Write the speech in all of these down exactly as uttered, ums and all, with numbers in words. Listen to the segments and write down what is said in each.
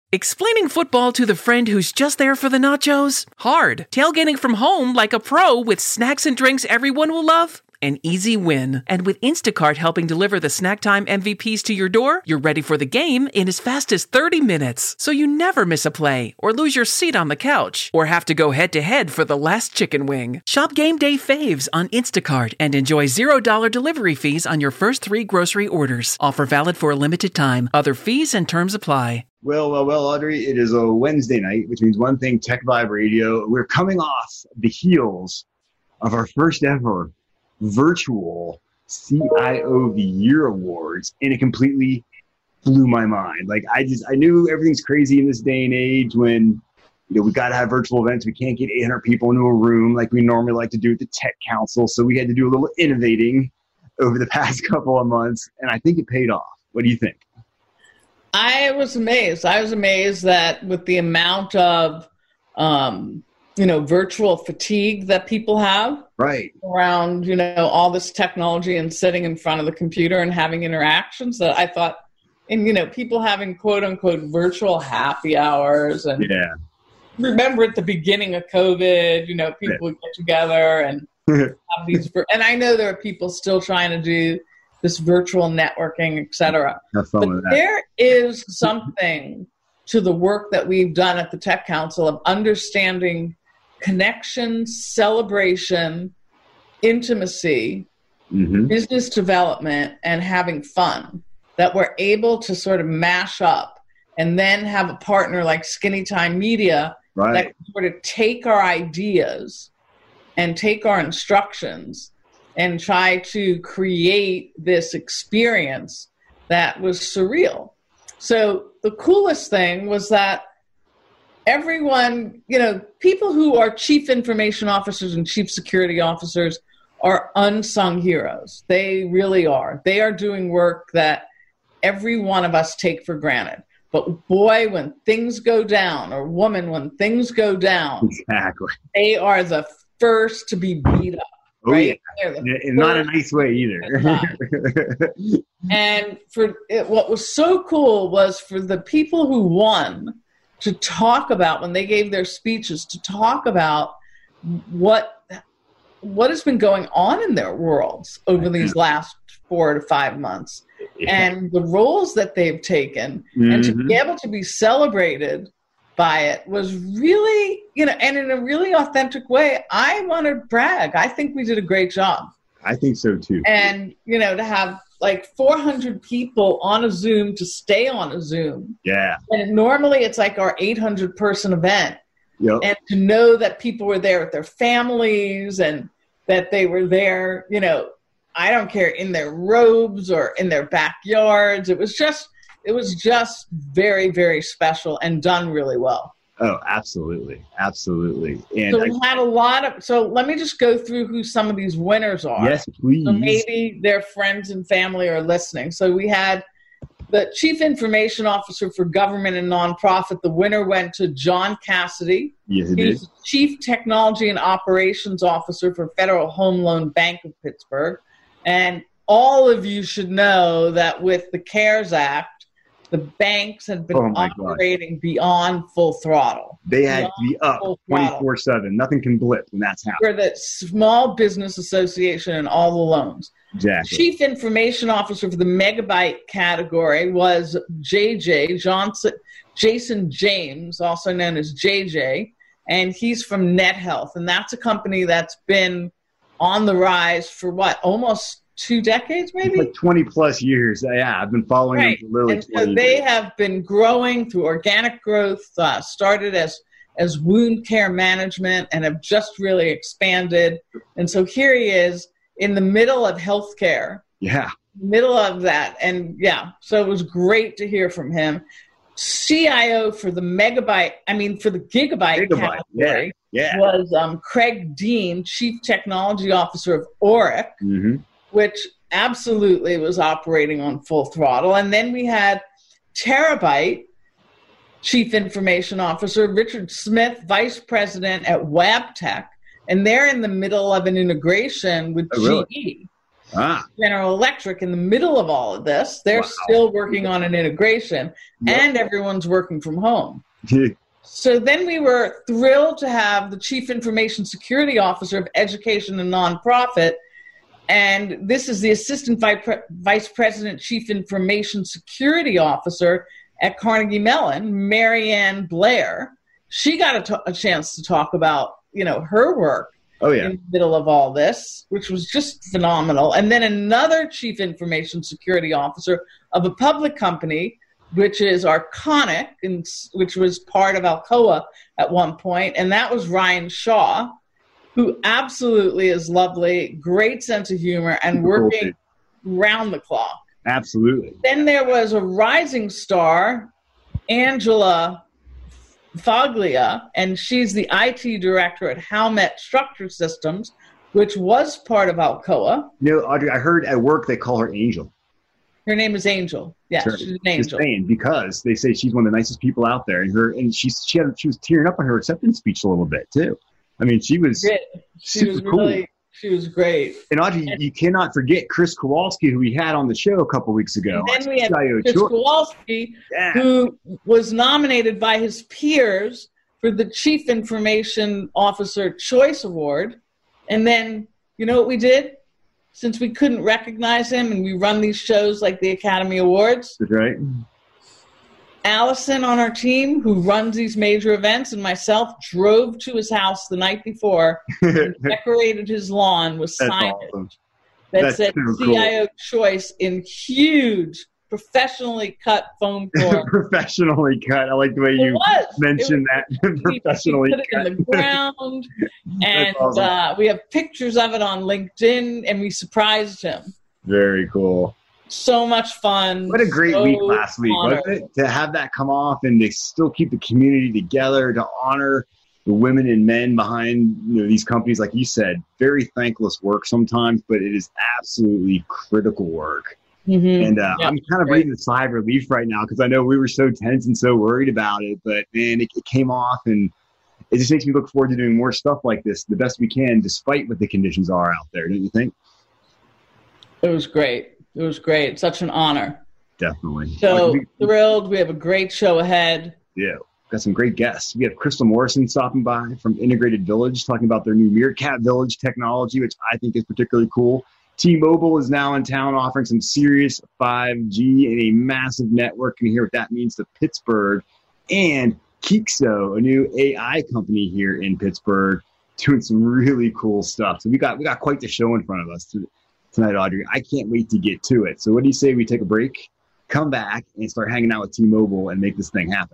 Explaining football to the friend who's just there for the nachos? Hard. Tailgating from home like a pro with snacks and drinks everyone will love? An easy win. And with Instacart helping deliver the snack time M V Ps to your door, you're ready for the game in as fast as thirty minutes. So you never miss a play, or lose your seat on the couch, or have to go head-to-head for the last chicken wing. Shop Game Day Faves on Instacart and enjoy zero dollars delivery fees on your first three grocery orders. Offer valid for a limited time. Other fees and terms apply. Well, well, well, Audrey, it is a Wednesday night, which means one thing, Tech Vibe Radio. We're coming off the heels of our first ever virtual C I O of the Year Awards, and it completely blew my mind. Like, I just, I knew everything's crazy in this day and age when, you know, we got to have virtual events. We can't get eight hundred people into a room like we normally like to do at the Tech Council. So we had to do a little innovating over the past couple of months, and I think it paid off. What do you think? I was amazed. I was amazed that with the amount of, um, you know, virtual fatigue that people have right around, you know, all this technology and sitting in front of the computer and having interactions, that I thought, and, you know, people having quote unquote virtual happy hours. And yeah. remember at the beginning of COVID, you know, people yeah. would get together and have these, and I know there are people still trying to do this virtual networking, et cetera. But there is something to the work that we've done at the Tech Council of understanding connection, celebration, intimacy, mm-hmm. business development, and having fun, that we're able to sort of mash up and then have a partner like Skinny Time Media right. that can sort of take our ideas and take our instructions and try to create this experience that was surreal. So the coolest thing was that everyone, you know, people who are chief information officers and chief security officers are unsung heroes. They really are. They are doing work that every one of us take for granted. But boy, when things go down, or woman, when things go down, exactly, they are the first to be beat up. Oh, right? Yeah. And not a nice way either. And for it, what was so cool was for the people who won to talk about, when they gave their speeches, to talk about what what has been going on in their worlds over these last four to five months, yeah. and the roles that they've taken, mm-hmm. and to be able to be celebrated by it was really, you know, and in a really authentic way. I want to brag. I think we did a great job. I think so too. And, you know, to have like four hundred people on a Zoom, to stay on a Zoom. Yeah. And normally it's like our eight hundred person event. Yep. And to know that people were there with their families, and that they were there, you know, I don't care, in their robes or in their backyards. It was just, It was just very, very special and done really well. Oh, absolutely. Absolutely. And so we I, had a lot of, so let me just go through who some of these winners are. Yes, please. So maybe their friends and family are listening. So we had the Chief Information Officer for Government and Nonprofit. The winner went to John Cassidy. Yes, it He's did. Chief Technology and Operations Officer for Federal Home Loan Bank of Pittsburgh. And all of you should know that with the CARES Act, the banks had been oh operating God. beyond full throttle. They had to be up twenty-four seven. Nothing can blip when that's happening. For the Small Business Association and all the loans. Exactly. Chief Information Officer for the megabyte category was J J, Johnson, Jason James, also known as J J, and he's from NetHealth. And that's a company that's been on the rise for what, almost two decades, maybe? Like twenty plus years. Yeah, I've been following right. them for literally and twenty so they years. have been growing through organic growth, uh, started as, as wound care management, and have just really expanded. And so here he is in the middle of healthcare. Yeah. Middle of that. And yeah, so it was great to hear from him. C I O for the megabyte, I mean, for the gigabyte, gigabyte category yeah. Yeah. was um, Craig Dean, Chief Technology Officer of Oric. Mm-hmm. Which absolutely was operating on full throttle. And then we had Terabyte, Chief Information Officer, Richard Smith, Vice President at Wabtec, and they're in the middle of an integration with oh, really? G E. Ah. General Electric, in the middle of all of this, they're Wow. still working on an integration, Yep. and everyone's working from home. So then we were thrilled to have the Chief Information Security Officer of Education and Nonprofit, and this is the Assistant Vice President Chief Information Security Officer at Carnegie Mellon, Marianne Blair. She got a, t- a chance to talk about, you know, her work Oh, yeah. in the middle of all this, which was just phenomenal. And then another Chief Information Security Officer of a public company, which is Arconic, and, which was part of Alcoa at one point, and that was Ryan Shaw, who absolutely is lovely, great sense of humor, and working round the clock. Absolutely. Then there was a rising star, Angela Foglia, and she's the I T director at Howmet Structure Systems, which was part of Alcoa. You know, Audrey, I heard at work they call her Angel. Her name is Angel. Yes, Sure. she's an Just angel. saying, because they say she's one of the nicest people out there, and her and she's she had she was tearing up on her acceptance speech a little bit too. I mean, she was She, she was super cool. really, she was great. And Audrey, you cannot forget Chris Kowalski, who we had on the show a couple weeks ago. And then we had C I O Chris Choice. Kowalski, Yeah. who was nominated by his peers for the Chief Information Officer Choice Award. And then, you know what we did? Since we couldn't recognize him and we run these shows like the Academy Awards, That's right. Allison on our team, who runs these major events, and myself drove to his house the night before and decorated his lawn with That's signage awesome. that That's said so C I O Choice in huge, professionally cut foam core. Professionally cut. I like the way It you was. mentioned It was- that. we- Professionally we put it cut. in the ground, and awesome. uh, we have pictures of it on LinkedIn, and we surprised him. Very cool. So much fun. What a great so week last week, honored. wasn't it? To have that come off and to still keep the community together, to honor the women and men behind, you know, these companies, like you said, very thankless work sometimes, but it is absolutely critical work. Mhm. And uh, Yeah, I'm kind of great. breathing a sigh of relief right now because I know we were so tense and so worried about it, but man, it, it came off, and it just makes me look forward to doing more stuff like this the best we can, despite what the conditions are out there, don't you think? It was great. It was great. Such an honor. Definitely. So We- thrilled. We have a great show ahead. Yeah, got some great guests. We have Crystal Morrison stopping by from Integrated Village, talking about their new Meerkat Village technology, which I think is particularly cool. T-Mobile is now in town offering some serious five G and a massive network. And you hear what that means to Pittsburgh. And Keekso, a new A I company here in Pittsburgh, doing some really cool stuff. So we got we got quite the show in front of us tonight, Audrey. I can't wait to get to it. So what do you say we take a break, come back, and start hanging out with T-Mobile and make this thing happen?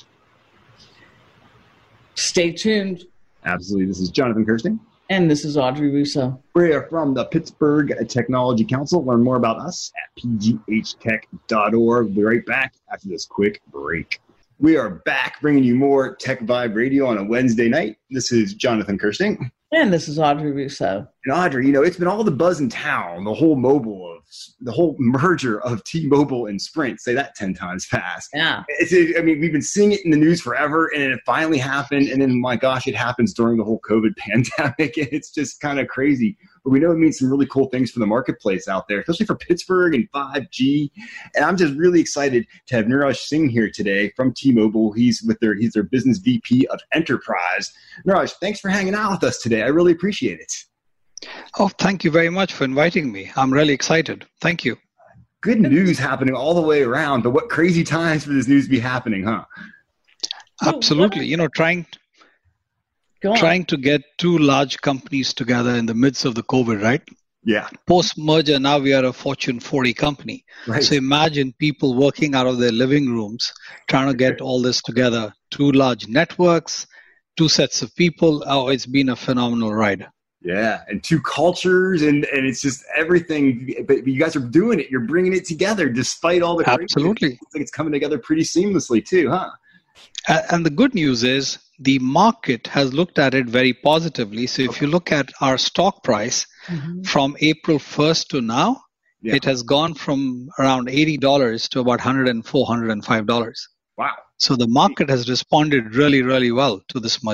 Stay tuned. Absolutely. This is Jonathan Kirsting. And this is Audrey Russo. We are from the Pittsburgh Technology Council. Learn more about us at p g h tech dot org. We'll be right back after this quick break. We are back bringing you more Tech Vibe Radio on a Wednesday night. This is Jonathan Kirsting. And this is Audrey Russo. And Audrey, you know, it's been all the buzz in town, the whole mobile, of the whole merger of T-Mobile and Sprint. Say that ten times fast. Yeah. It's, I mean, we've been seeing it in the news forever, and it finally happened. And then, my gosh, it happens during the whole COVID pandemic. And it's just kind of crazy. But we know it means some really cool things for the marketplace out there, especially for Pittsburgh and five G. And I'm just really excited to have Niraj Singh here today from T-Mobile. He's with their he's their business V P of Enterprise. Niraj, thanks for hanging out with us today. I really appreciate it. Oh, thank you very much for inviting me. I'm really excited. Thank you. Good news happening all the way around, but what crazy times for this news to be happening, huh? Absolutely. You know, trying Go on. trying to get two large companies together in the midst of the COVID, right? Yeah. Post-merger, now we are a Fortune forty company. Right. So imagine people working out of their living rooms, trying to get all this together. Two large networks, two sets of people. Oh, it's been a phenomenal ride. Yeah, and two cultures, and, and it's just everything. But you guys are doing it. You're bringing it together despite all the craziness. Absolutely. It's like it's coming together pretty seamlessly too, huh? A- And the good news is the market has looked at it very positively. So if you look at our stock price Mhm. from April first to now, Yeah. it has gone from around eighty dollars to about one hundred four dollars, one hundred five dollars. Wow. So the market has responded really, really well to this merger.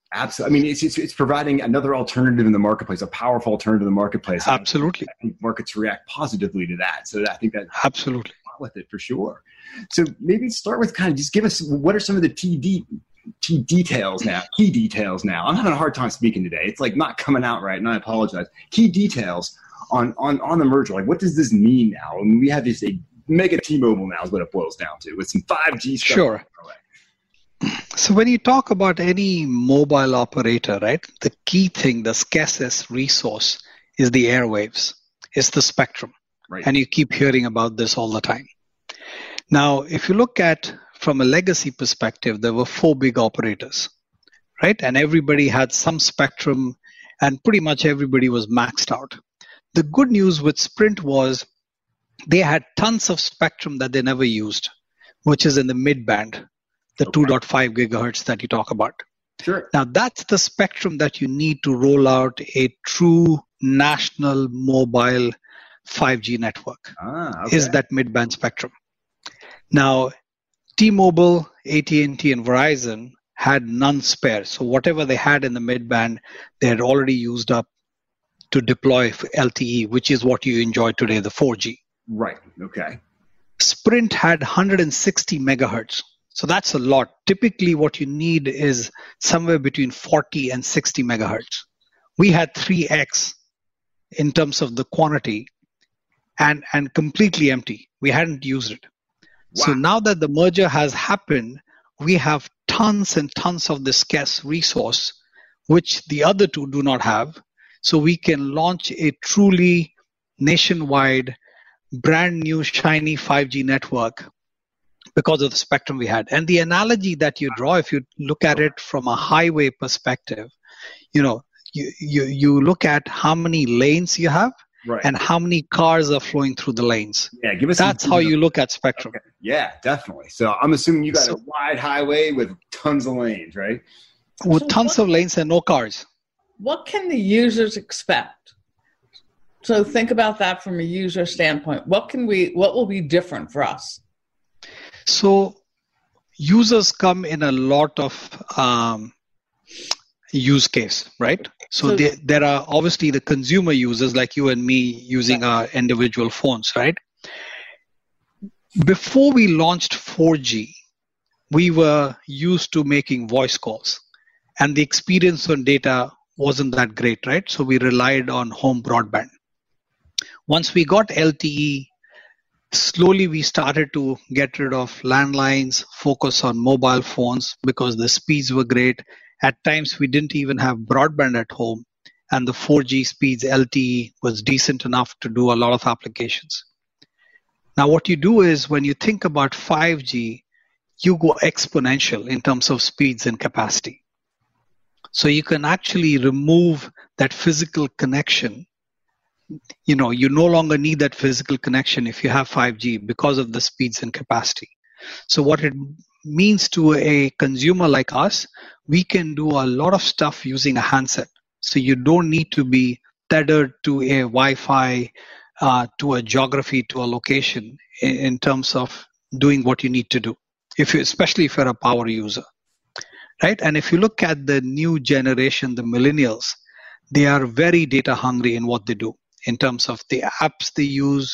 Absolutely. I mean, it's, it's it's providing another alternative in the marketplace, a powerful alternative in the marketplace. Absolutely. I think markets react positively to that. So I think that absolutely with it for sure. So maybe start with kind of just give us what are some of the T D key details now, key details now. I'm having a hard time speaking today. It's like not coming out right, and I apologize. Key details on on on the merger. Like, what does this mean now? I mean, we have this a mega T-Mobile now is what it boils down to with some five G stuff. Sure. So when you talk about any mobile operator, right, the key thing, the scarcest resource is the airwaves, is the spectrum. Right. And you keep hearing about this all the time. Now, if you look at from a legacy perspective, there were four big operators, right? And everybody had some spectrum and pretty much everybody was maxed out. The good news with Sprint was they had tons of spectrum that they never used, which is in the mid-band. The okay. two point five gigahertz that you talk about. Sure. Now, that's the spectrum that you need to roll out a true national mobile five G network, ah, okay. is that mid-band spectrum. Now, T-Mobile, A T and T, and Verizon had none spare. So whatever they had in the mid-band, they had already used up to deploy L T E, which is what you enjoy today, the four G. Right. Okay. Sprint had one hundred sixty megahertz. So that's a lot. Typically, what you need is somewhere between forty and sixty megahertz. We had three x in terms of the quantity and, and completely empty. We hadn't used it. Wow. So now that the merger has happened, we have tons and tons of this scarce resource, which the other two do not have. So we can launch a truly nationwide, brand new, shiny five G network because of the spectrum we had. And the analogy that you draw, if you look at it from a highway perspective, you know, you, you, you look at how many lanes you have right. and how many cars are flowing through the lanes. Yeah, give us That's how you look at spectrum. Okay. Yeah, definitely. So I'm assuming you got so, a wide highway with tons of lanes, right? With so tons what, of lanes and no cars. What can the users expect? So think about that from a user standpoint. What can we, what will be different for us? So users come in a lot of um, use case, right? So, so they, there are obviously the consumer users like you and me using our individual phones, right? Before we launched four G, we were used to making voice calls and the experience on data wasn't that great, right? So we relied on home broadband. Once we got L T E, slowly we started to get rid of landlines, focus on mobile phones because the speeds were great. At times we didn't even have broadband at home and the four G speeds L T E was decent enough to do a lot of applications. Now what you do is when you think about five G, you go exponential in terms of speeds and capacity. So you can actually remove that physical connection. You know, you no longer need that physical connection if you have five G because of the speeds and capacity. So what it means to a consumer like us, we can do a lot of stuff using a handset. So you don't need to be tethered to a Wi-Fi, uh, to a geography, to a location in, in terms of doing what you need to do, if you, especially if you're a power user, right? And if you look at the new generation, the millennials, they are very data hungry in what they do in terms of the apps they use,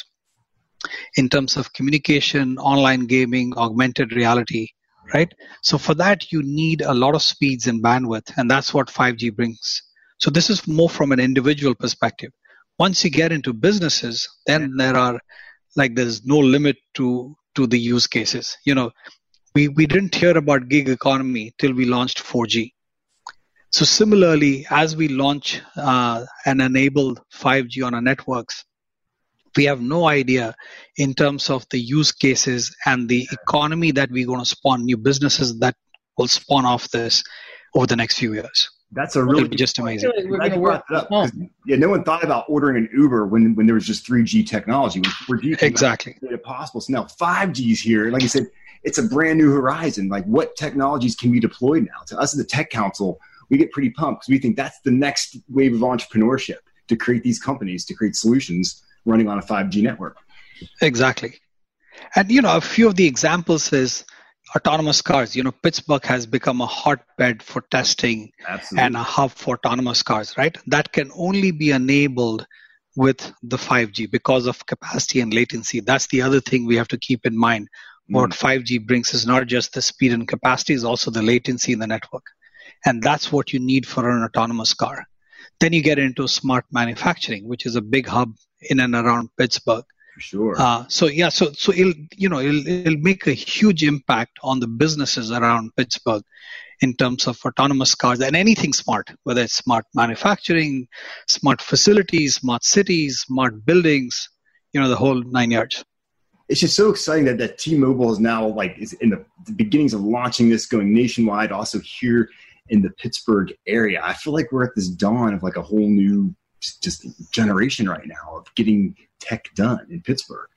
in terms of communication, online gaming, augmented reality, right? So for that, you need a lot of speeds and bandwidth, and that's what five G brings. So this is more from an individual perspective. Once you get into businesses, then there are, like, there's no limit to, to the use cases. You know, we, we didn't hear about gig economy till we launched four G. So similarly, as we launch uh, and enable five G on our networks, we have no idea in terms of the use cases and the economy that we're going to spawn, new businesses that will spawn off this over the next few years. That's a really It'll be just amazing. We're going to work up, yeah, no one thought about ordering an Uber when, when there was just three G technology. When four G exactly made it possible. So now five G is here. Like I said, it's a brand new horizon. Like, what technologies can be deployed now? To us as the Tech Council, we get pretty pumped because we think that's the next wave of entrepreneurship, to create these companies, to create solutions running on a five G network. Exactly. And, you know, a few of the examples is, autonomous cars. You know, Pittsburgh has become a hotbed for testing Absolutely. and a hub for autonomous cars, right? That can only be enabled with the five G because of capacity and latency. That's the other thing we have to keep in mind. What mm. five G brings is not just the speed and capacity, is also the latency in the network. And that's what you need for an autonomous car. Then you get into smart manufacturing, which is a big hub in and around Pittsburgh. For sure. Uh, so yeah, so so it'll you know it'll, it'll make a huge impact on the businesses around Pittsburgh in terms of autonomous cars and anything smart, whether it's smart manufacturing, smart facilities, smart cities, smart buildings, you know, the whole nine yards. It's just so exciting that, that T-Mobile is now like is in the, the beginnings of launching this, going nationwide, also here in the Pittsburgh area. I feel like we're at this dawn of like a whole new just, just generation right now of getting tech done in Pittsburgh.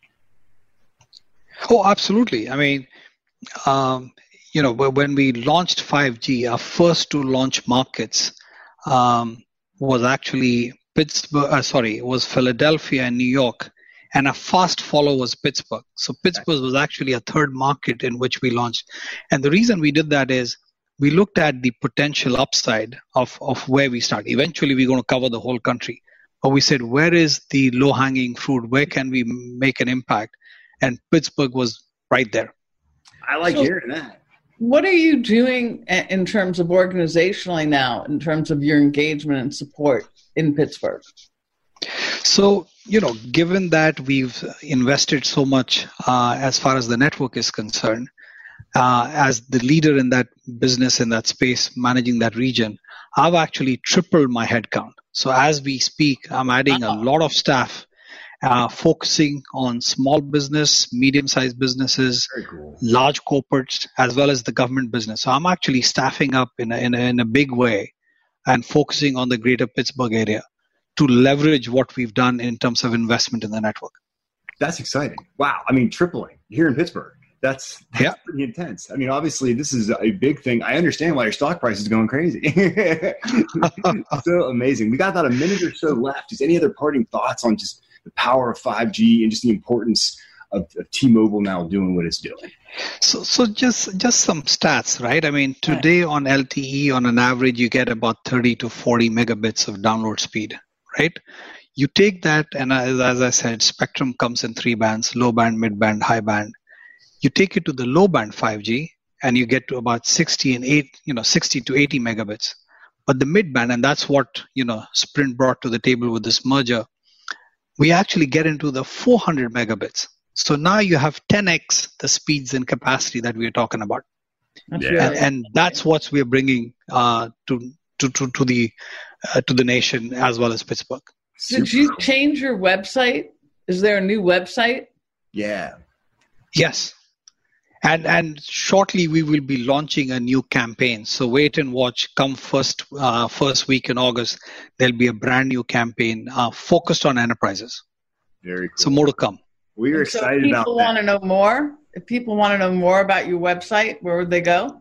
Oh, absolutely. I mean, um, you know, when we launched five G, our first two launch markets um, was actually Pittsburgh, uh, sorry, it was Philadelphia and New York, and a fast follow was Pittsburgh. So Pittsburgh was actually a third market in which we launched. And the reason we did that is we looked at the potential upside of, of where we start. Eventually, we're going to cover the whole country. But we said, where is the low-hanging fruit? Where can we make an impact? And Pittsburgh was right there. I like so, hearing that. What are you doing in terms of organizationally now, in terms of your engagement and support in Pittsburgh? So, you know, given that we've invested so much uh, as far as the network is concerned, uh, as the leader in that business, in that space, managing that region, I've actually tripled my headcount. So as we speak, I'm adding a lot of staff uh, focusing on small business, medium-sized businesses, cool. large corporates, as well as the government business. So I'm actually staffing up in a, in a, in a big way and focusing on the greater Pittsburgh area to leverage what we've done in terms of investment in the network. That's exciting. Wow. I mean, tripling here in Pittsburgh. That's, that's yeah. pretty intense. I mean, obviously, this is a big thing. I understand why your stock price is going crazy. So amazing. We got about a minute or so left. Just any other parting thoughts on just the power of five G and just the importance of, of T-Mobile now doing what it's doing? So, so just just some stats, right? I mean, today on L T E, on an average, you get about thirty to forty megabits of download speed, right? You take that, and as, as I said, spectrum comes in three bands: low band, mid band, high band. You take it to the low band five G, and you get to about sixty and eight, you know, sixty to eighty megabits. But the mid band, and that's what you know Sprint brought to the table with this merger, we actually get into the four hundred megabits. So now you have ten x the speeds and capacity that we're talking about, that's yeah. really and, and that's what we're bringing uh, to, to to to the uh, to the nation as well as Pittsburgh. Did Super you cool. change your website? Is there a new website? Yeah. Yes. And and shortly we will be launching a new campaign. So wait and watch. Come first uh, first week in August, there'll be a brand new campaign uh, focused on enterprises. Very cool. So more to come. We are So excited if about people that. want to know more, if people want to know more about your website, where would they go?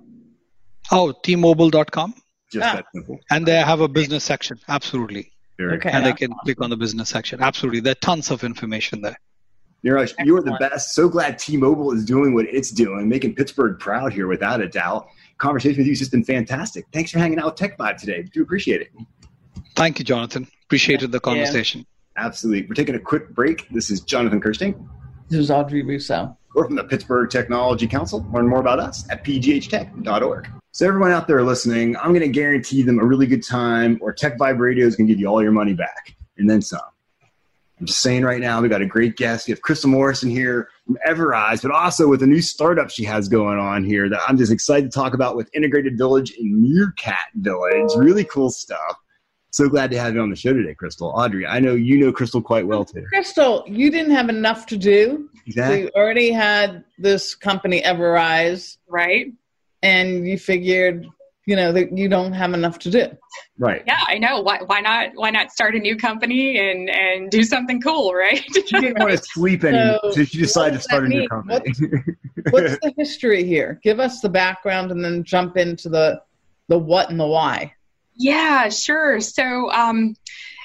Oh, T Mobile dot com. Just Ah. that simple. And they have a business section. Absolutely. Very Okay. And Yeah. they can click on the business section. Absolutely. There are tons of information there. Neeraj, you are the Excellent. best. So glad T-Mobile is doing what it's doing, making Pittsburgh proud here without a doubt. Conversation with you has just been fantastic. Thanks for hanging out with Tech Vibe today. Do appreciate it. Thank you, Jonathan. Appreciated the Yeah. conversation. Absolutely. We're taking a quick break. This is Jonathan Kirsting. This is Audrey Rousseau. We're from the Pittsburgh Technology Council. Learn more about us at p g h tech dot org. So everyone out there listening, I'm going to guarantee them a really good time, or Tech Vibe Radio is going to give you all your money back and then some. I'm just saying right now, we got a great guest. We have Crystal Morrison here from Everise, but also with a new startup she has going on here that I'm just excited to talk about with Integrated Village in Meerkat Village. Really cool stuff. So glad to have you on the show today, Crystal. Audrey, I know you know Crystal quite well too. Crystal, you didn't have enough to do. Exactly. So you already had this company, Everise, Right? and you figured, you know, that you don't have enough to do. Right. Yeah, I know. Why, why not? Why not start a new company and, and do something cool, right? She didn't want to sleep anymore, so, So she decided to what does start that a new mean? company. What's the history here? Give us the background and then jump into the the what and the why. Yeah, sure. So um,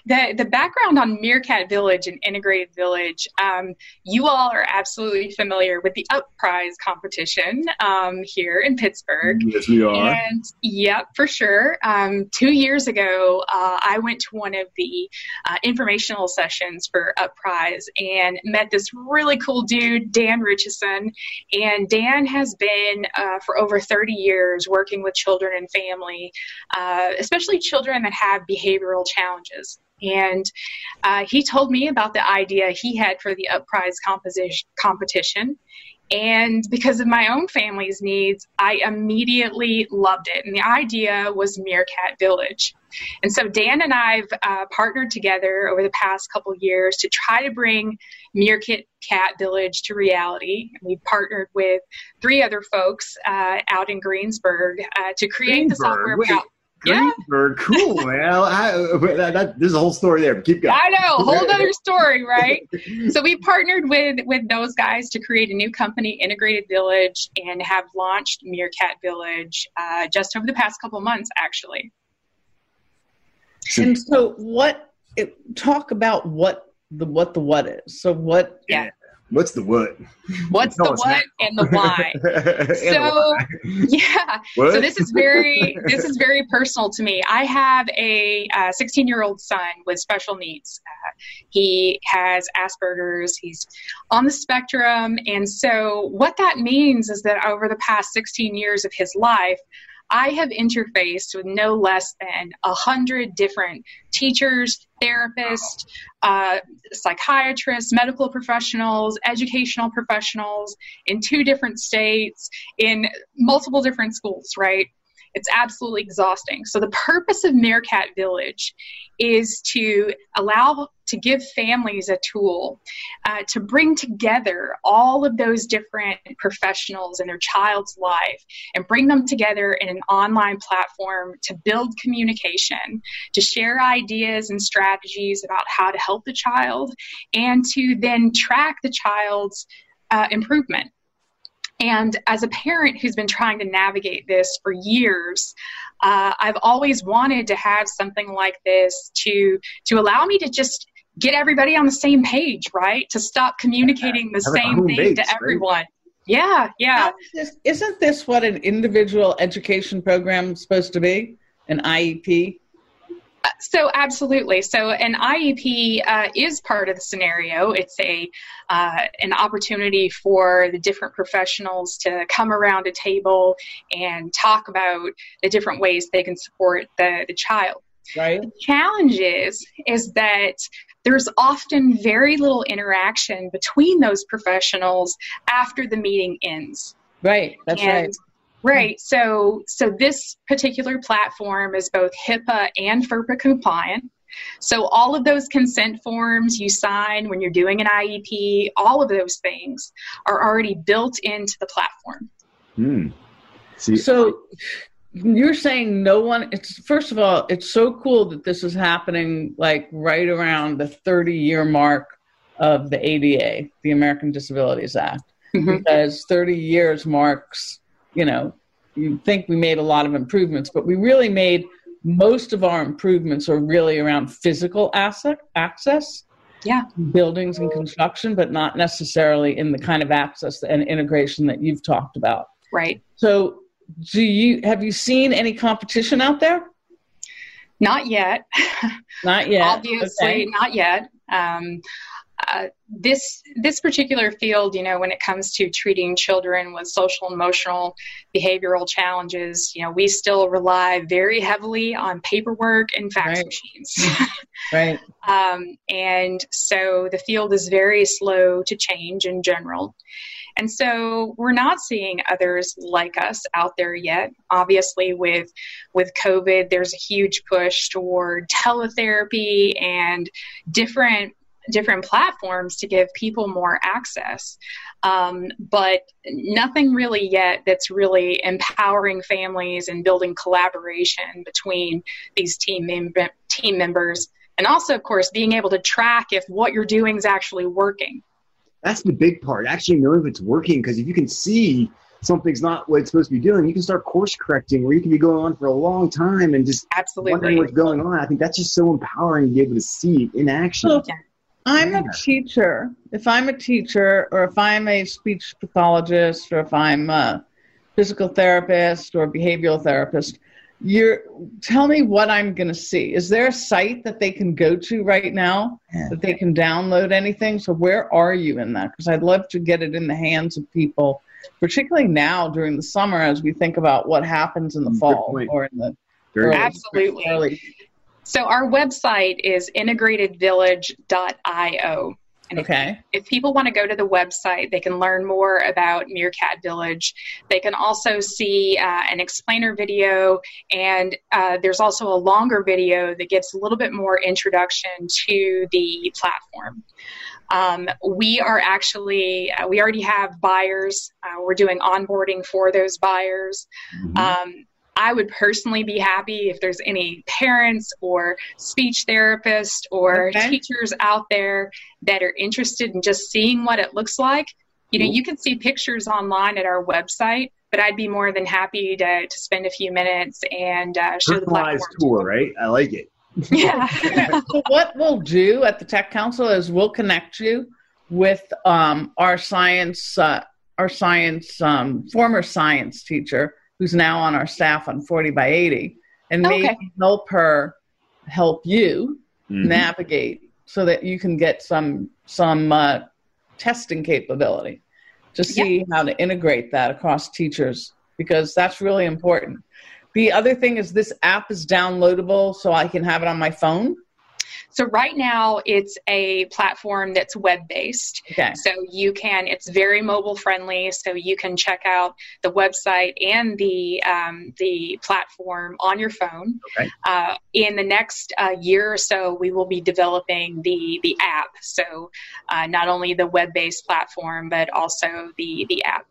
the the background on Meerkat Village and Integrated Village, um, you all are absolutely familiar with the Upprize competition um, here in Pittsburgh. Yes, we are. And yep, for sure. Um, two years ago, uh, I went to one of the uh, informational sessions for Upprize and met this really cool dude, Dan Richardson. And Dan has been uh, for over thirty years working with children and family, uh, especially children that have behavioral challenges. And uh, he told me about the idea he had for the Upprize composition competition. And because of my own family's needs, I immediately loved it. And the idea was Meerkat Village. And so Dan and I have uh, partnered together over the past couple years to try to bring Meerkat Village to reality. We've partnered with three other folks uh, out in Greensburg uh, to create Greensburg? the software. Wait. Pro- Greensburg, yeah. Cool, man. I, that, that, there's a whole story there, but keep going. I know, whole other story, right? So we partnered with with those guys to create a new company, Integrated Village, and have launched Meerkat Village uh, just over the past couple months, actually. And so, what? It, talk about what the what the what is. So what? Yeah. What's the what? What's the what and the why? So yeah, what? So this is very this is very personal to me. I have a sixteen year old son with special needs. Uh, he has Asperger's. He's on the spectrum, and so what that means is that over the past sixteen years of his life, I have interfaced with no less than a hundred different teachers, therapists, uh, psychiatrists, medical professionals, educational professionals in two different states, in multiple different schools, right? It's absolutely exhausting. So the purpose of Meerkat Village is to allow, to give families a tool uh, to bring together all of those different professionals in their child's life and bring them together in an online platform to build communication, to share ideas and strategies about how to help the child, and to then track the child's uh, improvement. And as a parent who's been trying to navigate this for years, uh, I've always wanted to have something like this to to allow me to just get everybody on the same page, right? To stop communicating the Have same thing base, to right? everyone. Yeah, yeah. This, isn't this what an individual education program is supposed to be? An I E P? So absolutely. So an I E P uh, is part of the scenario. It's a uh, an opportunity for the different professionals to come around a table and talk about the different ways they can support the, the child. Right. The challenge is, is that there's often very little interaction between those professionals after the meeting ends. Right. That's and, right. Right. So so this particular platform is both HIPAA and FERPA compliant. So all of those consent forms you sign when you're doing an I E P, all of those things are already built into the platform. Hmm. See, So you're saying no one, it's first of all, it's so cool that this is happening like right around the thirty year mark of the A D A, the American Disabilities Act, Mm-hmm. because thirty years marks, you know, you think we made a lot of improvements, but we really made most of our improvements are really around physical asset access, Yeah. buildings and construction, but not necessarily in the kind of access and integration that you've talked about. Right. So do you, have you seen any competition out there? Not yet. Not yet. Obviously, Okay. not yet. Um, uh, this this particular field, you know, when it comes to treating children with social, emotional, behavioral challenges, you know, we still rely very heavily on paperwork and fax Right. machines. Right. Um, and so the field is very slow to change in general. And so we're not seeing others like us out there yet. Obviously, with with COVID, there's a huge push toward teletherapy and different different platforms to give people more access. Um, but nothing really yet that's really empowering families and building collaboration between these team mem- team members. And also, of course, being able to track if what you're doing is actually working. that's the big part, actually knowing if it's working, because if you can see something's not what it's supposed to be doing, you can start course correcting where you can be going on for a long time and just absolutely wondering what's going on. I think that's just so empowering to be able to see it in action. So, I'm yeah. a teacher. If I'm a teacher, or if I'm a speech pathologist, or if I'm a physical therapist or behavioral therapist, you're tell me what I'm going to see. Is there a site that they can go to right now yeah. that they can download anything? So where are you in that? Because I'd love to get it in the hands of people, particularly now during the summer as we think about what happens in the fall or in the early, absolutely. Early. So our website is integrated village dot io. And okay. if, if people want to go to the website, they can learn more about Meerkat Village. They can also see uh, an explainer video, and uh, there's also a longer video that gives a little bit more introduction to the platform. Um, we are actually, uh, we already have buyers. Uh, we're doing onboarding for those buyers. Mm-hmm. Um, I would personally be happy if there's any parents or speech therapists or okay. teachers out there that are interested in just seeing what it looks like. You know, you can see pictures online at our website, but I'd be more than happy to, to spend a few minutes and uh, show the platform. Tour, right? I like it. Yeah. So what we'll do at the Tech Council is we'll connect you with um, our science, uh, our science, um, former science teacher, who's now on our staff on forty by eighty, and maybe okay. help her help you mm-hmm. navigate so that you can get some some uh, testing capability to see yep. how to integrate that across teachers, because that's really important. The other thing is this app is downloadable, so I can have it on my phone. So right now it's a platform that's web-based. Okay. So you can, it's very mobile friendly. So you can check out the website and the um, the platform on your phone. Okay. Uh, in the next uh, year or so, we will be developing the the app. So uh, not only the web-based platform, but also the the app.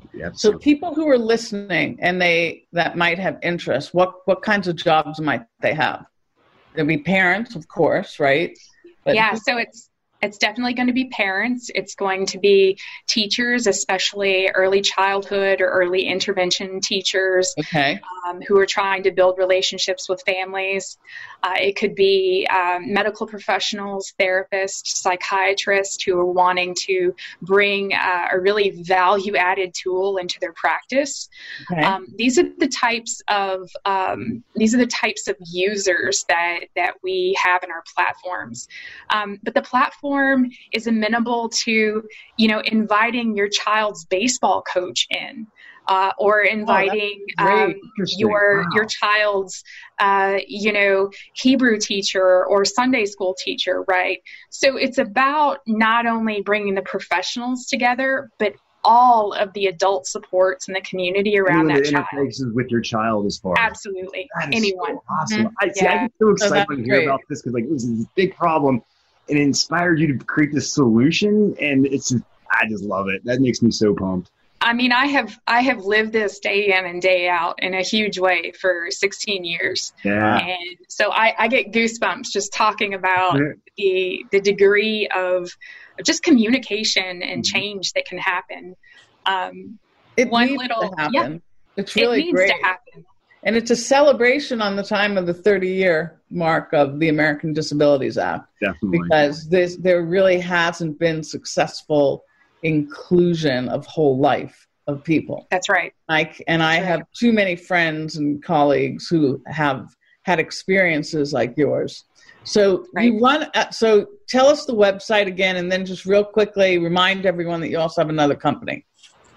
So people who are listening and they that might have interest, what what kinds of jobs might they have? There'll be parents, of course, right? But yeah, so it's it's definitely going to be parents. It's going to be teachers, especially early childhood or early intervention teachers, okay, um, who are trying to build relationships with families. Uh, it could be um, medical professionals, therapists, psychiatrists who are wanting to bring uh, a really value-added tool into their practice. Okay. Um, these are the types of um, these are the types of users that that we have in our platforms. Um, but the platform is amenable to, you know, inviting your child's baseball coach in, uh, or inviting oh, um, your wow. your child's, uh, you know, Hebrew teacher or Sunday school teacher, right? So it's about not only bringing the professionals together, but all of the adult supports in the community around Anyone that, that child. interfaces with your child as far. Absolutely, That is anyone. So awesome. Mm-hmm. I, see, Yeah. I get so excited Oh, when I hear great. about this because like it was this big problem, and it inspired you to create this solution, and it's just, I just love it. That makes me so pumped. I mean, I have I have lived this day in and day out in a huge way for sixteen years. Yeah. And so I, I get goosebumps just talking about Yeah. the the degree of just communication and Mm-hmm. change that can happen. Um, It one needs little, to happen. yeah, It's really it needs great. to happen. And it's a celebration on the time of the thirty-year mark of the American Disabilities Act, Definitely. because this, there really hasn't been successful inclusion of whole life of people. That's right. I, and I That's right. have too many friends and colleagues who have had experiences like yours. So Right. you run. uh, So tell us the website again, and then just real quickly remind everyone that you also have another company.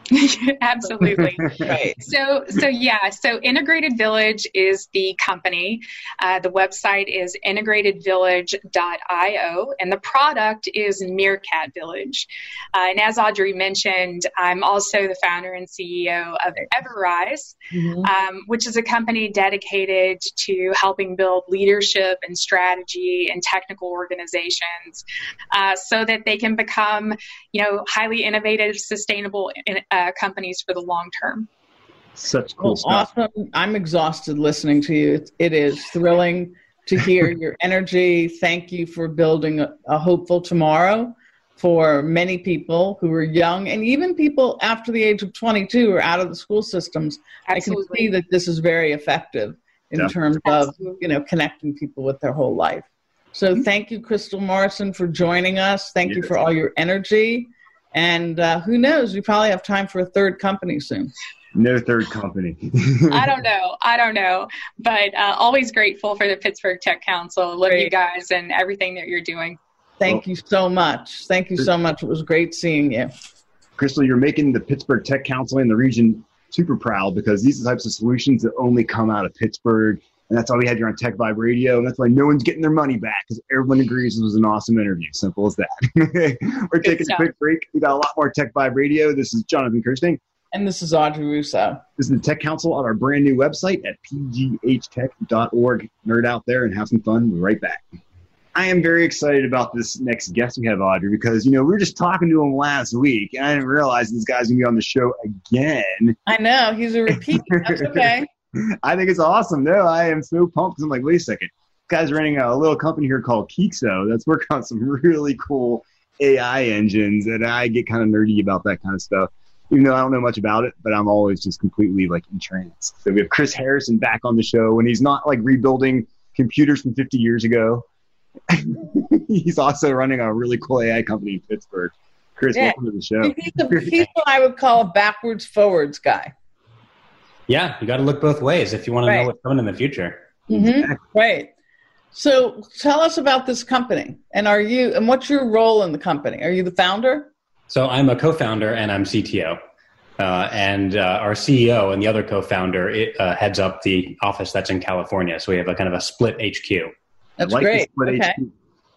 Absolutely. Right. So, so yeah, so Integrated Village is the company. Uh, the website is integrated village dot io, and the product is Meerkat Village. Uh, and as Audrey mentioned, I'm also the founder and C E O of Everrise, Mm-hmm. um, which is a company dedicated to helping build leadership and strategy and technical organizations uh, so that they can become, you know, highly innovative, sustainable uh, companies for the long term. Such cool Well, stuff. awesome. I'm exhausted listening to you. It, it is thrilling to hear your energy. Thank you for building a, a hopeful tomorrow for many people who are young, and even people after the age of twenty-two are out of the school systems. Absolutely. I can see that this is very effective in Yeah. terms Absolutely. of, you know, connecting people with their whole life. So thank you, Crystal Morrison, for joining us. Thank you Yes. for all your energy. And uh, who knows, we probably have time for a third company soon. No third company. I don't know. I don't know. But uh, always grateful for the Pittsburgh Tech Council. Love Great. you guys and everything that you're doing. Thank you so much. Thank you so much. It was great seeing you. Crystal, you're making the Pittsburgh Tech Council and the region super proud, because these are the types of solutions that only come out of Pittsburgh. And that's why we had you on Tech Vibe Radio. And that's why no one's getting their money back, because everyone agrees it was an awesome interview. Simple as that. We're taking stuff. a quick break. We got a lot more Tech Vibe Radio. This is Jonathan Kirsting. And this is Audrey Russo. This is the Tech Council on our brand new website at p g h tech dot org. Nerd out there and have some fun. We'll be right back. I am very excited about this next guest we have, Audrey, because, you know, we were just talking to him last week, and I didn't realize this guy's going to be on the show again. I know, he's a repeat. That's okay. I think it's awesome. No, I am so pumped. 'Cause I'm like, wait a second. This guy's running a little company here called Keekso that's working on some really cool A I engines, and I get kind of nerdy about that kind of stuff. Even though I don't know much about it, but I'm always just completely, like, entranced. So we have Chris Harrison back on the show, and he's not, like, rebuilding computers from fifty years ago. He's also running a really cool A I company in Pittsburgh. Chris, Yeah. welcome to the show. He's, a, he's what I would call a backwards forwards guy. Yeah, you got to look both ways if you want to Right. know what's coming in the future. Mm-hmm. Right. So tell us about this company, and are you and what's your role in the company? Are you the founder? So I'm a co-founder and I'm C T O. Uh, and uh, our C E O and the other co-founder it, uh, heads up the office that's in California. So we have a kind of a split H Q. That's Like great. this split Okay. H Q.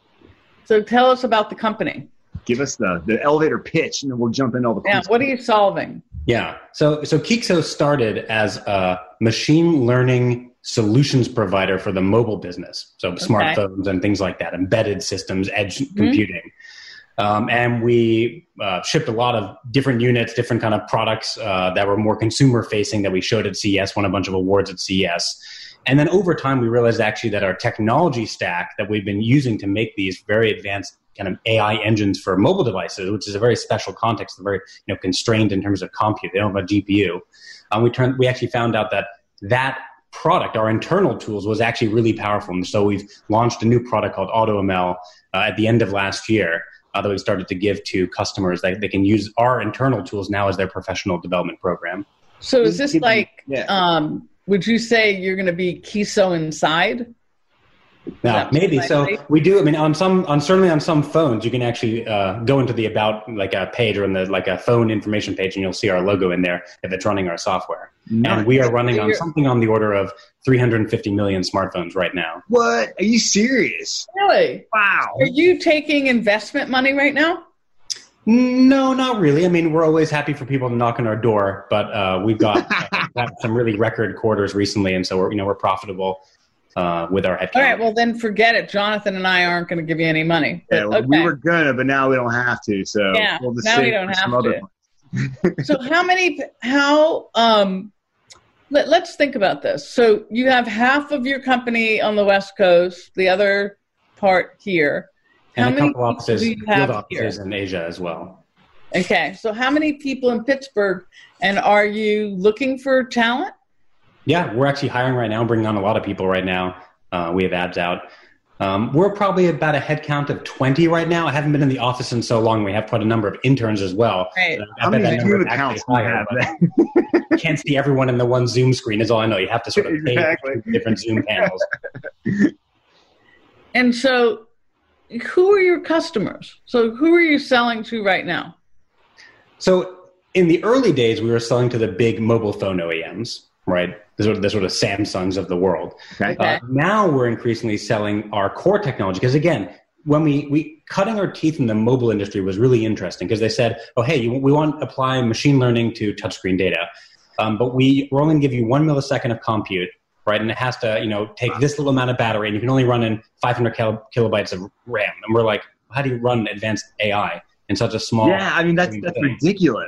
So tell us about the company. Give us the, the elevator pitch, and then we'll jump into all the Yeah. cool What are you solving? Yeah. So so Keekso started as a machine learning solutions provider for the mobile business. So smartphones and things like that, embedded systems, edge computing. Um, and we uh, shipped a lot of different units, different kind of products uh, that were more consumer facing that we showed at C E S, won a bunch of awards at C E S. And then over time, we realized actually that our technology stack that we've been using to make these very advanced kind of A I engines for mobile devices, which is a very special context, very you know constrained in terms of compute. They don't have a G P U. Um, we turned, we actually found out that that product, our internal tools, was actually really powerful. And so we've launched a new product called AutoML uh, at the end of last year uh, that we started to give to customers that they can use our internal tools now as their professional development program. So is this Give me- like, yeah. um, would you say you're going to be Keekso inside? Now, That maybe might so. be. We do. I mean, on some, on certainly on some phones, you can actually uh, go into the about like a page or in the like a phone information page, and you'll see our logo in there if it's running our software. Nice. And we are running So on you're- something on the order of three hundred fifty million smartphones right now. What? Are you serious? Really? Wow. Are you taking investment money right now? No, not really. I mean, we're always happy for people to knock on our door, but uh, we've got uh, had some really record quarters recently, and so we're you know we're profitable uh, with our headcount. All right, well then forget it. Jonathan and I aren't going to give you any money. Yeah, But, we okay. were gonna, but now we don't have to. So Yeah, we'll just now save we don't for some have other to. ones. So how many, how, um, let, let's think about this. So you have half of your company on the West Coast, the other part here. and How a many couple offices, people do you field have offices here? in Asia as well. Okay, so how many people in Pittsburgh, and are you looking for talent? Yeah, we're actually hiring right now, bringing on a lot of people right now. Uh, we have ads out. Um, we're probably about a head count of twenty right now. I haven't been in the office in so long. We have quite a number of interns as well. Right. So I How bet many that number Zoom is actually accounts do you higher, have but then? you can't see everyone in the one Zoom screen is all I know. You have to sort of pay Exactly. for different Zoom panels. And so who are your customers? So who are you selling to right now? So in the early days, we were selling to the big mobile phone O E Ms, right? The sort of, the sort of Samsungs of the world. Okay. Okay. Uh, now we're increasingly selling our core technology because, again, when we, we cutting our teeth in the mobile industry was really interesting because they said, oh, hey, you, we want to apply machine learning to touchscreen data, um, but we, we're only going to give you one millisecond of compute, right? And it has to, you know, take this little amount of battery, and you can only run in five hundred kil- kilobytes of RAM. And we're like, how do you run advanced A I in such a small? Yeah, I mean that's thing? that's ridiculous.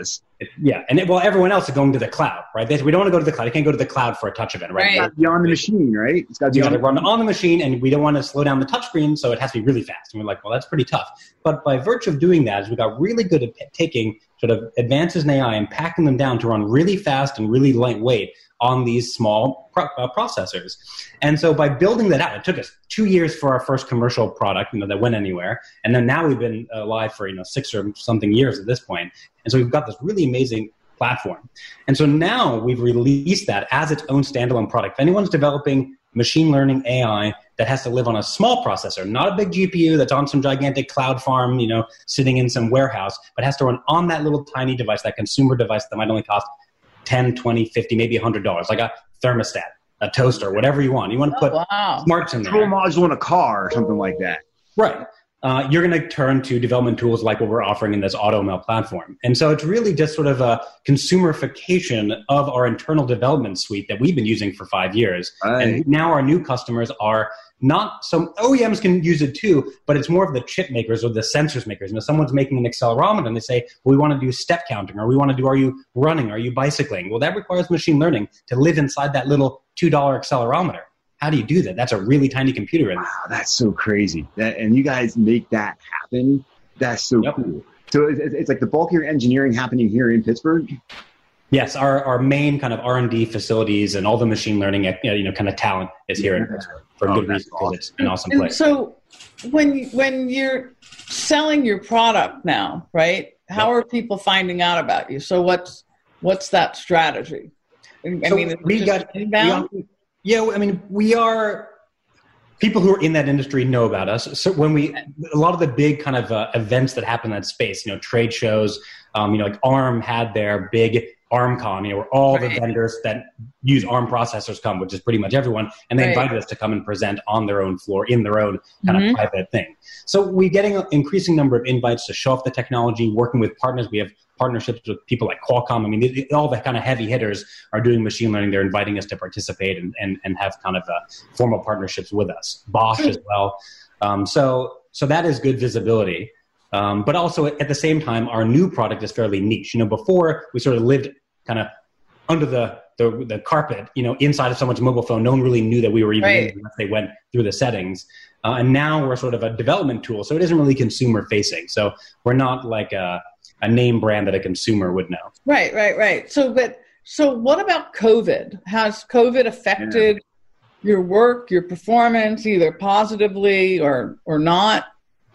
It, yeah, and it, well, everyone else is going to the cloud, right? They, we don't want to go to the cloud. You can't go to the cloud for a touch event, right? Right. It's got to be on the machine, right? It's got to be You on got to the run on the machine, and we don't want to slow down the touchscreen, so it has to be really fast. And we're like, well, that's pretty tough. But by virtue of doing that, is we got really good at p- taking sort of advances in A I and packing them down to run really fast and really lightweight on these small pro- uh, processors. And so by building that out, it took us two years for our first commercial product, you know, that went anywhere. And then now we've been uh, live for, you know, six or something years at this point. And so we've got this really amazing platform. And so now we've released that as its own standalone product. If anyone's developing machine learning A I that has to live on a small processor, not a big G P U that's on some gigantic cloud farm, you know, sitting in some warehouse, but has to run on that little tiny device, that consumer device that might only cost ten, twenty, fifty, maybe one hundred dollars, like a thermostat, a toaster, whatever you want. You want to put oh, wow. smarts in there. control module in a car or something like that. Right. Uh, you're going to turn to development tools like what we're offering in this AutoML platform. And so it's really just sort of a consumerification of our internal development suite that we've been using for five years. Right. And now our new customers are not some O E Ms can use it too, but it's more of the chip makers or the sensors makers. You know, someone's making an accelerometer and they say, well, we want to do step counting, or we want to do, are you running? Are you bicycling? Well, that requires machine learning to live inside that little two dollar accelerometer. How do you do that? That's a really tiny computer. And wow, that's so crazy. That, and you guys make that happen. That's so yep. cool. So it's, it's like the bulk of your engineering happening here in Pittsburgh? Yes, our, our main kind of R and D facilities and all the machine learning, you know, kind of talent is here in Pittsburgh for Oh, good that's reason. Awesome. It's an awesome And place. so when when you're selling your product now, right? How Yep. are people finding out about you? So what's what's that strategy? I So mean, is it we just got inbound? we- yeah. I mean, we are people who are in that industry know about us. So when we a lot of the big kind of uh, events that happen in that space, you know, trade shows, um, you know, like ARM had their big ARMCon, you know, where all Right. the vendors that use ARM processors come, which is pretty much everyone, and they Right. invited us to come and present on their own floor in their own kind Mhm. of private thing. So we're getting an increasing number of invites to show off the technology, working with partners. We have partnerships with people like Qualcomm. I mean, they, all the kind of heavy hitters are doing machine learning. They're inviting us to participate and, and, and have kind of uh, formal partnerships with us. Bosch as well. Um, so so that is good visibility. Um, but also at the same time, our new product is fairly niche. You know, before we sort of lived kind of under the, the the carpet, you know, inside of someone's mobile phone. No one really knew that we were even Right. in unless they went through the settings. Uh, and now we're sort of a development tool, so it isn't really consumer facing. So we're not like a, a name brand that a consumer would know. Right, right, right. So, but so what about COVID? Has COVID affected your work, your performance, either positively or or not?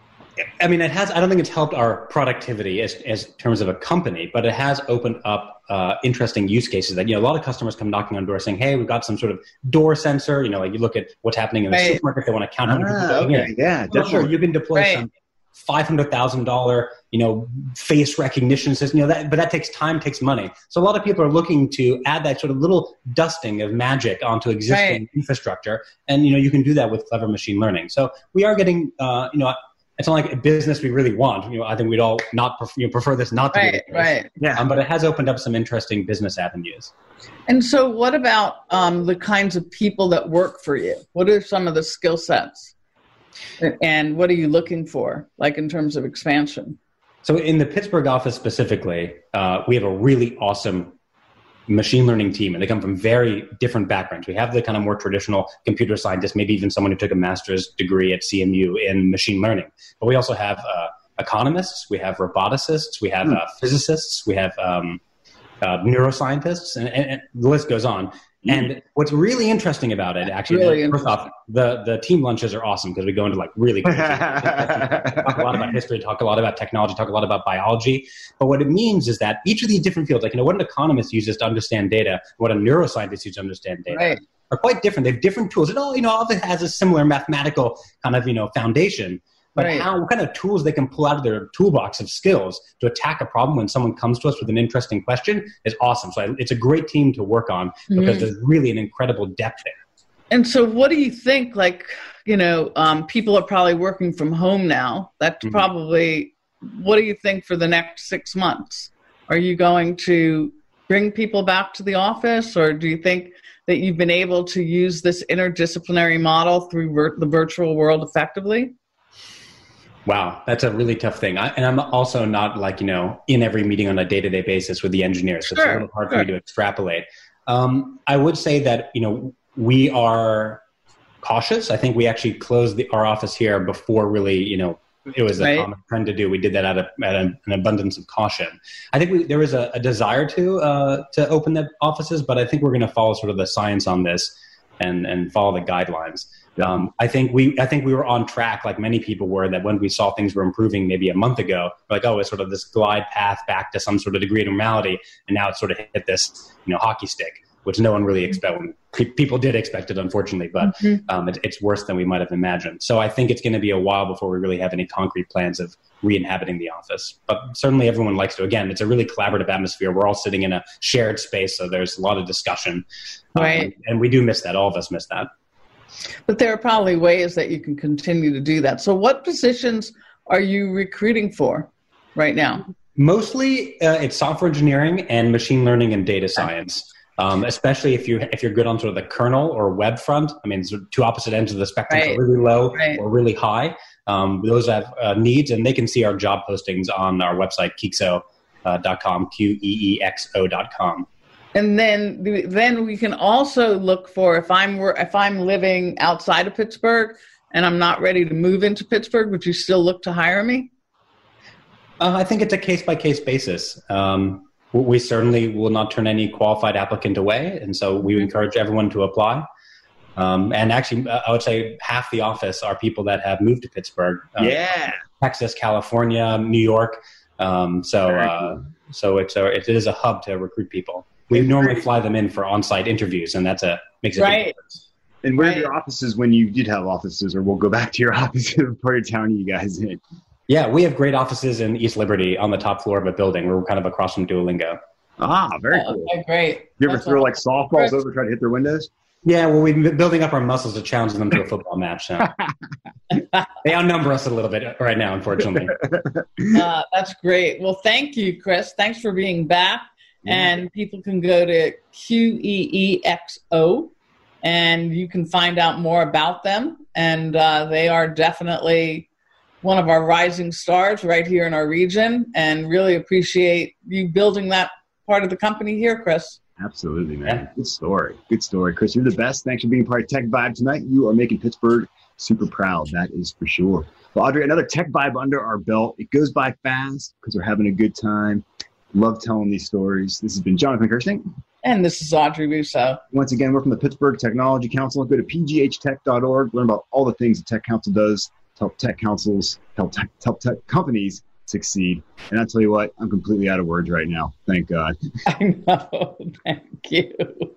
I mean, it has. I don't think it's helped our productivity as as terms of a company, but it has opened up uh, interesting use cases. That you know, a lot of customers come knocking on doors saying, "Hey, we've got some sort of door sensor." You know, like you look at what's happening in the Right. supermarket. They want to count how many people Ah, going okay. in. Yeah, Well, sure, definitely. you can deploy Right. some five hundred thousand dollar, you know, face recognition system. You know that, but that takes time, takes money. So a lot of people are looking to add that sort of little dusting of magic onto existing Right. infrastructure, and you know, you can do that with clever machine learning. So we are getting, uh, you know. It's not like a business we really want. You know, I think we'd all not pref- you know, prefer this not to be Right, the case. right. Yeah. Um, but it has opened up some interesting business avenues. And so what about um, the kinds of people that work for you? What are some of the skill sets? And what are you looking for, like in terms of expansion? So in the Pittsburgh office specifically, uh, we have a really awesome machine learning team, and they come from very different backgrounds. We have the kind of more traditional computer scientists, maybe even someone who took a master's degree at C M U in machine learning. But we also have uh, economists, we have roboticists, we have Hmm. uh, physicists, we have um, uh, neuroscientists, and, and, and the list goes on. And what's really interesting about it, actually, Really first off, the, the team lunches are awesome because we go into like really crazy, talk a lot about history, talk a lot about technology, talk a lot about biology. But what it means is that each of these different fields, like, you know, what an economist uses to understand data, what a neuroscientist uses to understand data, Right. are quite different. They have different tools. It all, you know, all of it has a similar mathematical kind of, you know, foundation. But Right. how, what kind of tools they can pull out of their toolbox of skills to attack a problem when someone comes to us with an interesting question is awesome. So I, it's a great team to work on because Mhm. there's really an incredible depth there. And so what do you think, like, you know, um, people are probably working from home now. That's Mhm. probably, what do you think for the next six months? Are you going to bring people back to the office, or do you think that you've been able to use this interdisciplinary model through vir- the virtual world effectively? Wow, that's a really tough thing. I, and I'm also not like, you know, in every meeting on a day-to-day basis with the engineers. So sure, it's a little hard sure. for me to extrapolate. Um, I would say that, you know, we are cautious. I think we actually closed the, our office here before really, you know, it was a right. common trend to do. We did that out of, out of an abundance of caution. I think we, there was a, a desire to uh, to open the offices, but I think we're going to follow sort of the science on this and and follow the guidelines. Um, I think we I think we were on track, like many people were, that when we saw things were improving maybe a month ago, like, oh, it's sort of this glide path back to some sort of degree of normality, and now it's sort of hit this, you know, hockey stick, which no one really expected. People did expect it, unfortunately, but mm-hmm. um, it, it's worse than we might have imagined. So I think it's going to be a while before we really have any concrete plans of re-inhabiting the office. But certainly everyone likes to. Again, it's a really collaborative atmosphere. We're all sitting in a shared space, so there's a lot of discussion. Right. Um, and we do miss that. All of us miss that. But there are probably ways that you can continue to do that. So what positions are you recruiting for right now? Mostly uh, it's software engineering and machine learning and data science. Um, especially if you if you're good on sort of the kernel or web front. I mean, sort of two opposite ends of the spectrum, right. so really low right. or really high. Um, those have uh, needs, and they can see our job postings on our website, Keexo dot com, Q E E X O dot com. And then then we can also look for if I'm if I'm living outside of Pittsburgh and I'm not ready to move into Pittsburgh, would you still look to hire me? Uh, I think it's a case by case basis. Um, We certainly will not turn any qualified applicant away, and so we encourage everyone to apply. Um, and actually, I would say half the office are people that have moved to Pittsburgh. Uh, yeah, Texas, California, New York. Um, so, uh, so it's a, it is a hub to recruit people. We normally fly them in for on-site interviews, and that's a makes a right. big difference. And where right. are your offices when you did have offices, or we'll go back to your offices of part of town you guys in? Yeah, we have great offices in East Liberty on the top floor of a building. We're kind of across from Duolingo. Ah, very oh, cool. Okay, great. You ever That's throw awesome. like softballs over, try to hit their windows? Yeah, well, we've been building up our muscles to challenge them to a football match. So. They outnumber us a little bit right now, unfortunately. Uh, that's great. Well, thank you, Chris. Thanks for being back. Mm-hmm. And people can go to Q E E X O, and you can find out more about them. And uh, they are definitely one of our rising stars right here in our region, and really appreciate you building that part of the company here, Chris. Absolutely, man. Yeah. Good story. Good story. Chris, you're the best. Thanks for being part of Tech Vibe tonight. You are making Pittsburgh super proud. That is for sure. Well, Audrey, another Tech Vibe under our belt. It goes by fast because we're having a good time. Love telling these stories. This has been Jonathan Kirsting. And this is Audrey Russo. Once again, we're from the Pittsburgh Technology Council. Go to P G H tech dot org. Learn about all the things the Tech Council does to help tech councils, help tech, help tech companies succeed. And I'll tell you what, I'm completely out of words right now. Thank God. I know. Thank you.